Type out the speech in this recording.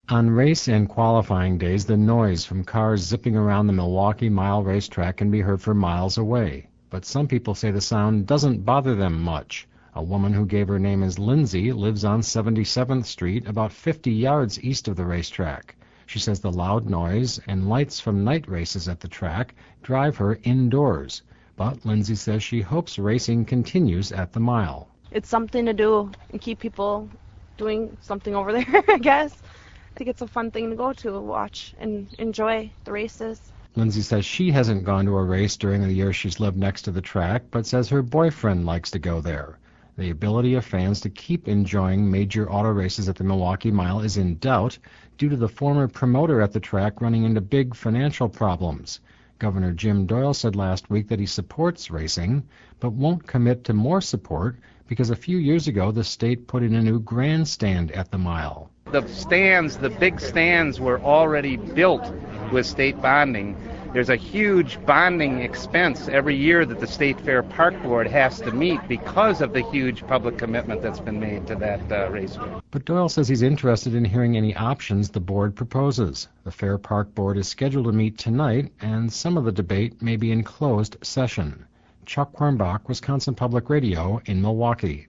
On race and qualifying days, the noise from cars zipping around the Milwaukee Mile racetrack can be heard for miles away. But some people say the sound doesn't bother them much. A woman who gave her name as Lindsay lives on 77th Street, about 50 yards east of the racetrack. She says the loud noise and lights from night races at the track drive her indoors. But Lindsay says she hopes racing continues at the mile. It's something to do and keep people doing something over there, I guess. I think it's a fun thing to go to, watch, and enjoy the races. Lindsay says she hasn't gone to a race during the year she's lived next to the track, but says her boyfriend likes to go there. The ability of fans to keep enjoying major auto races at the Milwaukee Mile is in doubt due to the former promoter at the track running into big financial problems. Governor Jim Doyle said last week that he supports racing, but won't commit to more support because a few years ago the state put in a new grandstand at the mile. The stands, the big stands, were already built with state bonding. There's a huge bonding expense every year that the State Fair Park Board has to meet because of the huge public commitment that's been made to that raceway. But Doyle says he's interested in hearing any options the board proposes. The Fair Park Board is scheduled to meet tonight, and some of the debate may be in closed session. Chuck Quirmbach, Wisconsin Public Radio in Milwaukee.